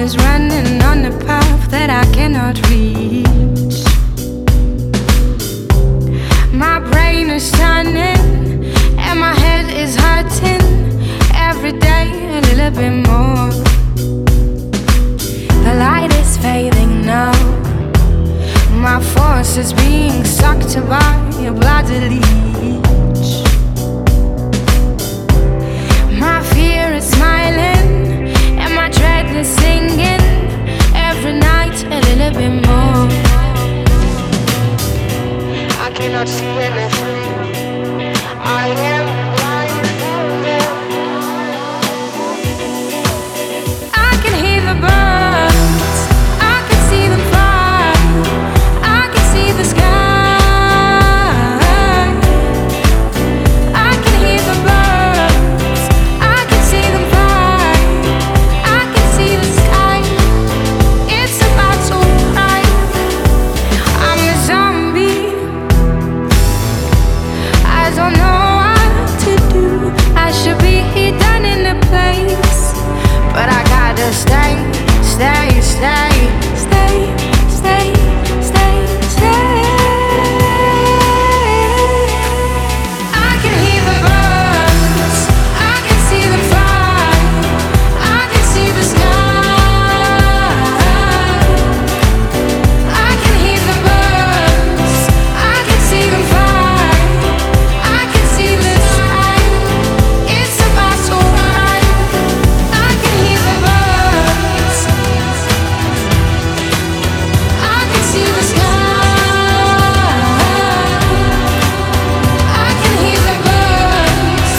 is running on a path that I cannot reach. My brain is turning and my head is hurting every day a little bit more. The light is fading now. My force is being sucked by a bloody leech. My fear is smiling and my dread is singing every night a little bit more. I cannot see anything. I am blind. I can hear the birds. I can see them fly. I can see the sky. I can hear the birds. I can see them fly. I can see the sky. It's about to cry. I'm a zombie. I don't know what to do. I should be hidden in a place, but I gotta stay, stay, stay, stay, stay, stay, stay. I can hear the birds. I can see them fly. I can see the sky. I can hear the birds. I can see them fly. I can see the sky. It's about to cry. I can hear the birds. I can see the sky. I can hear the birds.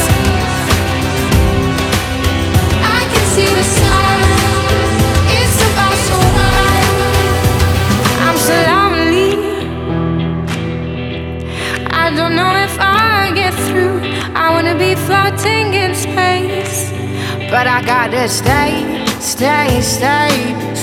I can see the sky. It's about to cry. I'm so lonely. I don't know if I get through. I wanna be floating in space, but I gotta stay, stay, stay,